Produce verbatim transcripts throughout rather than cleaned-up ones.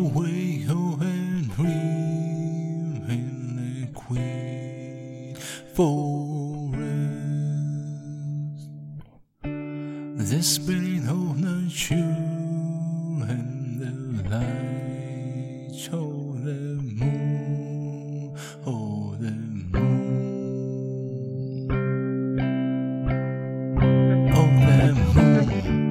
wake up and dream in a quiet forest. The spirit of nature and the light of the moon, of the moon, of the moon.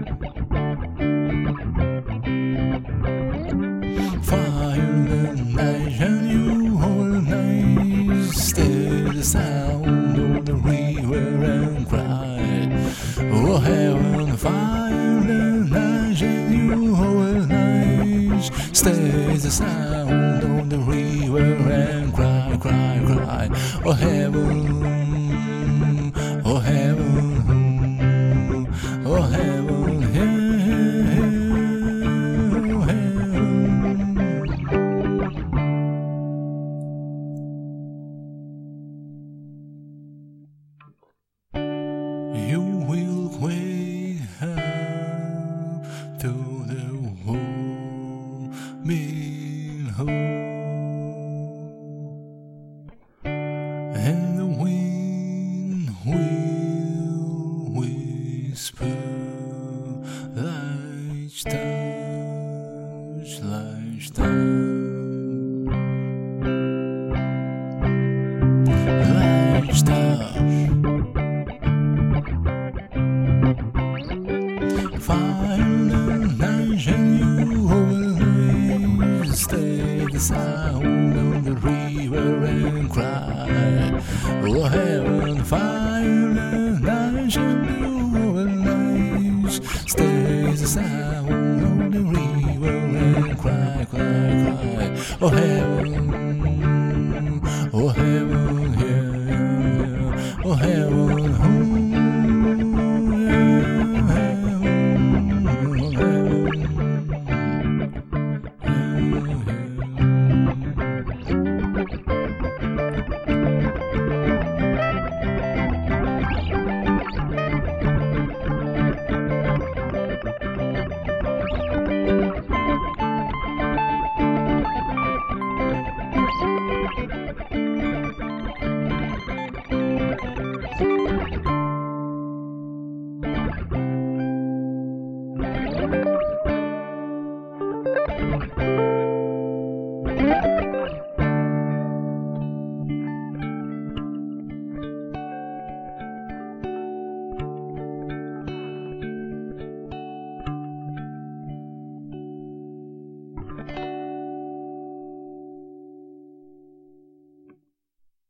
Fire the night and you all night, stay the sound of the river and cry. Oh heaven, fire the night and you all night, stay the sound of the river and cry, cry, cry. Oh heaven, oh heaven, oh heaven, heaven. You will wake up to the warming home, and the wind will whisper like stars, like stars, like stars. Fire the night and you always stay the sound of the river and cry. Oh heaven, fire the night and you always stay the sound of the river and cry, cry, cry. Oh heaven.